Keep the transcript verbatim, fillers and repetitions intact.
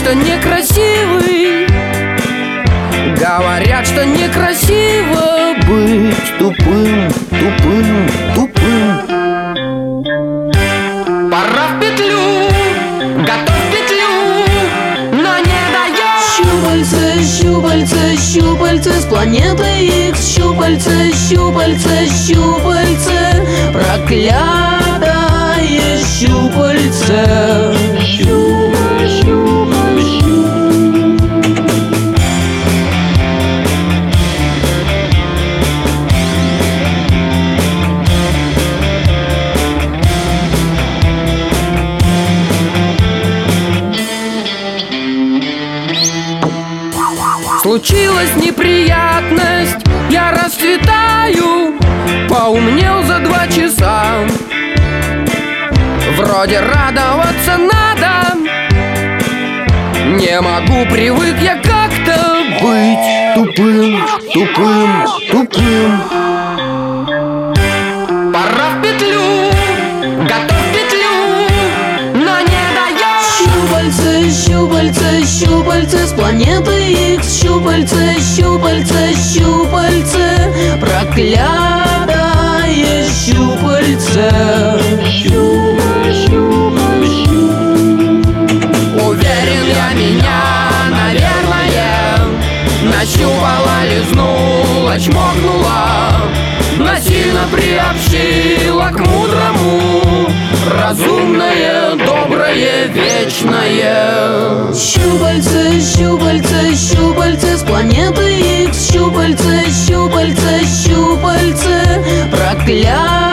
что некрасивый, говорят, что некрасиво быть тупым, тупым, тупым. Пора в петлю, готов в петлю, но не дает. Щупальца, щупальца, щупальца с планеты Икс. Щупальца, щупальца, щупальца, проклятое щупальце. Случилась неприятность, я расцветаю, поумнел за два часа. Вроде радоваться надо, не могу, привык я как-то быть тупым, тупым, тупым. Пора в петлю, готов в петлю, но не дает. Щупальца, щупальца, щупальца с планеты Икс. Щупальца, щупальца, щупальца, проклятое щупальце. Уверен я, меня, наверное, нащупала, лизнула, чмокнула, насильно приобщила к мудрому, разумное, доброе, вечное. Щупальца, щупальца, щупальца с планеты Икс. Щупальца, щупальца, щупальца, проклятое